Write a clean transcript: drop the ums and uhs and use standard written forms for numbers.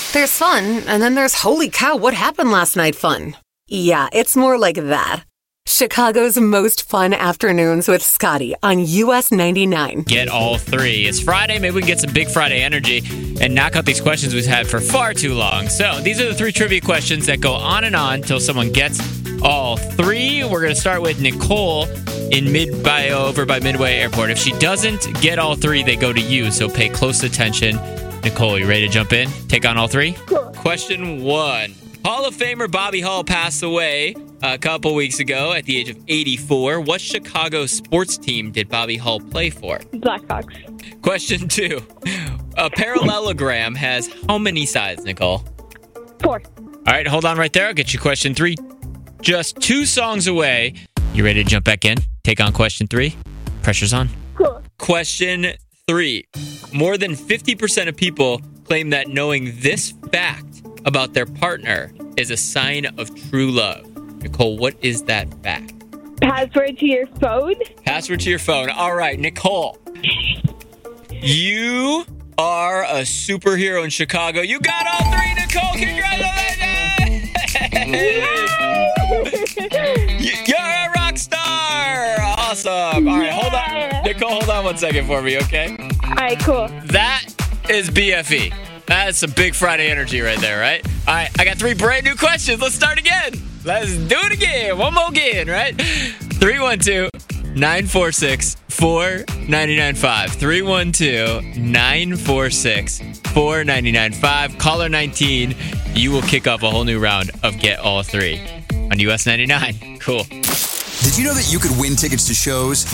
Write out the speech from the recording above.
There's fun, and then there's holy cow, what happened last night fun. Yeah, it's more like that. Chicago's most fun afternoons with Scotty on US 99. Get all three. It's Friday. Maybe we can get some Big Friday energy and knock out these questions we've had for far too long. So these are the three trivia questions that go on and on until someone gets all three. We're going to start with Nicole over by Midway Airport. If she doesn't get all three, they go to you. So pay close attention. Nicole, you ready to jump in? Take on all three? Cool. Question 1. Hall of Famer Bobby Hull passed away a couple weeks ago at the age of 84. What Chicago sports team did Bobby Hull play for? Blackhawks. Question 2. A parallelogram has how many sides, Nicole? 4. All right, hold on right there. I'll get you question 3. Just 2 songs away. You ready to jump back in? Take on question 3? Pressure's on. Cool. Question 3. More than 50% of people claim that knowing this fact about their partner is a sign of true love. Nicole, what is that fact? Password to your phone? Password to your phone. All right, Nicole. You are a superhero in Chicago. You got all 3, Nicole. Congratulations! You're a rock star. Awesome. All right, hold on. Nicole, hold on 1 second for me, okay? All right, cool. That is BFE. That's some Big Friday energy right there, right? All right, I got 3 brand new questions. Let's start again. Let's do it again. One more again, right? 312-946-4995. 312-946-4995. Caller 19. You will kick off a whole new round of Get All 3 on US 99. Cool. Did you know that you could win tickets to shows,